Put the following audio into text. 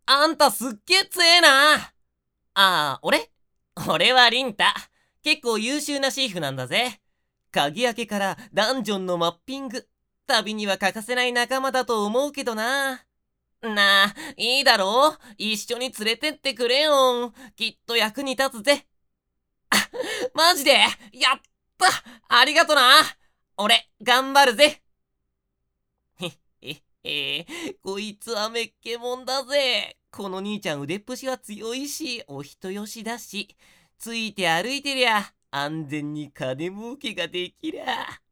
あんたすっげえ強えな。俺はリンタ。結構優秀なシーフなんだぜ。鍵開けからダンジョンのマッピング。旅には欠かせない仲間だと思うけどな。いいだろう。一緒に連れてってくれよ。きっと役に立つぜ。マジでやったありがとな。俺、頑張るぜ。こいつはめっけもんだぜ。この兄ちゃん腕っぷしは強いし、お人よしだし、ついて歩いてりゃ安全に金儲けができりゃ。